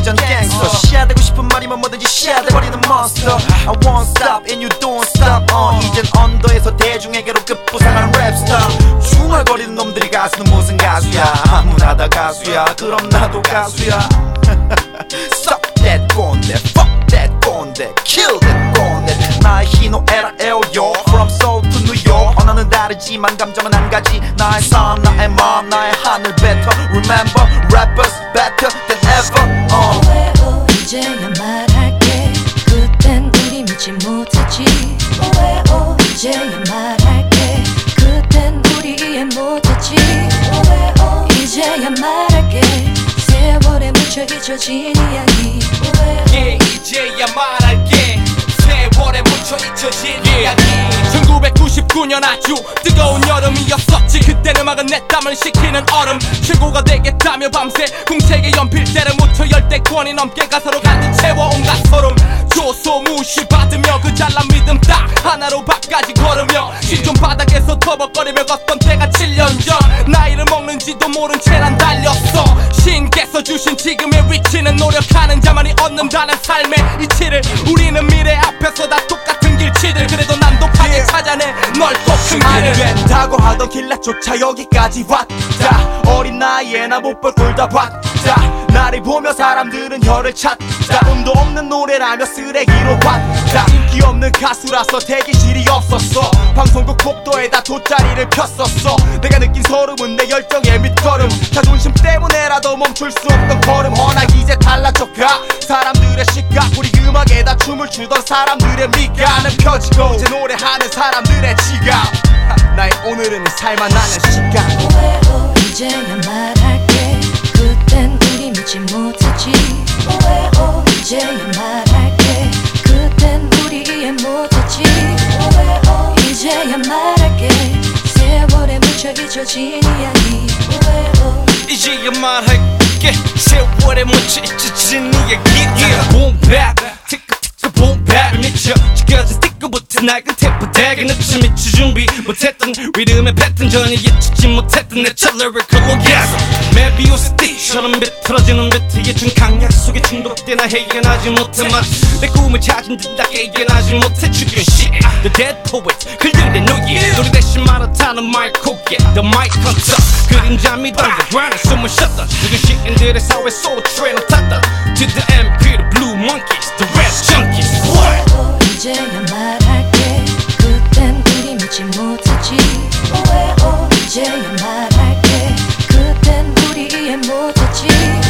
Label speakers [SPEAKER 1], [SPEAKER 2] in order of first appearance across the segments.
[SPEAKER 1] 완전 갱스터 시야되고 싶은 말이면 뭐든지 시야돼버리는 monster I won't stop and you don't stop 이젠 언더에서 대중에게로 급부상한 랩스타 중얼거리는 놈들이 가수는 무슨 가수야 아무나 다 가수야 그럼 나도 가수야 Suck that 꼰대 Fuck that 꼰대 Kill that 꼰대 나의 희노애락 에어요 From Seoul to New York 언어는 다르지만 감정은 한 가지 나의 삶 나의 마음 나의 하늘 better Remember rappers better than ever
[SPEAKER 2] 이제야 말할게 그땐 우리 믿지 못했지 이제야 말할게 그땐 우리 이해 못했지 이제야 말할게 세월에 묻혀 잊혀진 이야기
[SPEAKER 3] 이제야 말할게 세월에 묻혀 잊혀진 이야기 1999년 아주 뜨거운 여름이었었지 그때 음악은 내 땀을 식히는 얼음 최고가 되겠다며 밤새 공책에 연필대를 묻혀 10권이 넘게 가사로 가득 채워 온갖 소름 조소 무시받으며 그 잘난 믿음 딱 하나로 밥까지 걸으며 신촌 바닥에서 터벅거리며 걷던 때가 7년 전 나이를 먹는지도 모른 채 난 달렸어 신께서 주신 지금의 위치는 노력하는 자만이 얻는다는 삶의 이치를 우리는 미래 앞에서 다 똑같은 길치들 그래도 난독하게 찾아내 넓고 큰 길을
[SPEAKER 1] 안 된다고 하던 길라조차 여기까지 왔다 어린 나이에 나 못 볼 꼴 다 봤다 나를 보며 사람들은 혀를 찾다 운도 없는 노래라며 쓰레기로 왔다 인기 없는 가수라서 대기실이 없었어 방송국 복도에다 돗자리를 폈었어 내가 느낀 소름은 내 열정의 밑거름 자존심 때문에라도 멈출 수 없던 걸음 허나 이제 달라져가 사람들의 시각 우리 음악에다 춤을 추던 사람들의 미간은 펴지고 이제 노래하는 사람들의 지각 나의 오늘은 살만하는 시간
[SPEAKER 2] 이제야 말할게 그땐 우리 믿지 못했지 이제야 말할게 그땐 우리 이해 못했지 이제야 말할게 세월에 묻혀 잊혀진 이야기
[SPEAKER 3] 이제야 말할게 세월에 묻혀 잊혀진 이야기 Boom back 티끌티끌 boom back 미쳐 지겨진 스티커부터 낡은 테이프대기 늦춰 미쳐 준비 못했던 리듬의 패턴 전혀 예측지 못했던 내 첫 lyrical orgasm 메비우스 띠처럼 비틀어지는 비트의 준 강약 속에 중독되나 해결하지 못해 마치 내 꿈을 찾은 듯하게 이겨나지 못해 죽은 shit The dead poets 글들의 노예 노래 대신 말하다는 말 고개 The mic hunter 그림자 미던 the ground에 숨을 쉬었던 늙은 시인들의 사회 소울 트레인을 탔던 To the MP the blue monkeys The red junkies What?
[SPEAKER 2] 이제야 말할게 그땐 우리 믿지 못했지 이제야 말할게 그땐 우리 이해 못했지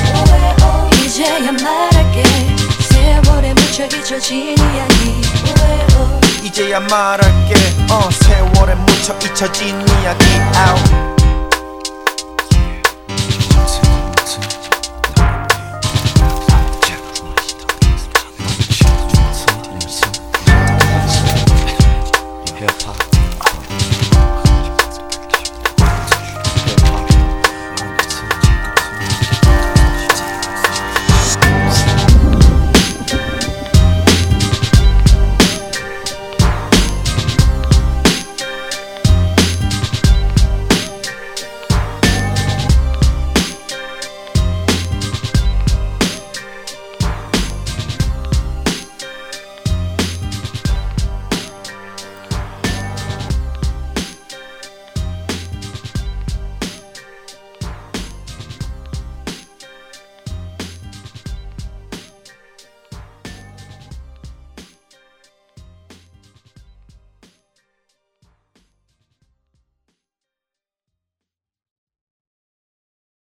[SPEAKER 2] 이제야 말할게 세월에 묻혀 잊혀진 이야기
[SPEAKER 1] 이제야 말할게 세월에 묻혀 잊혀진 이야기 out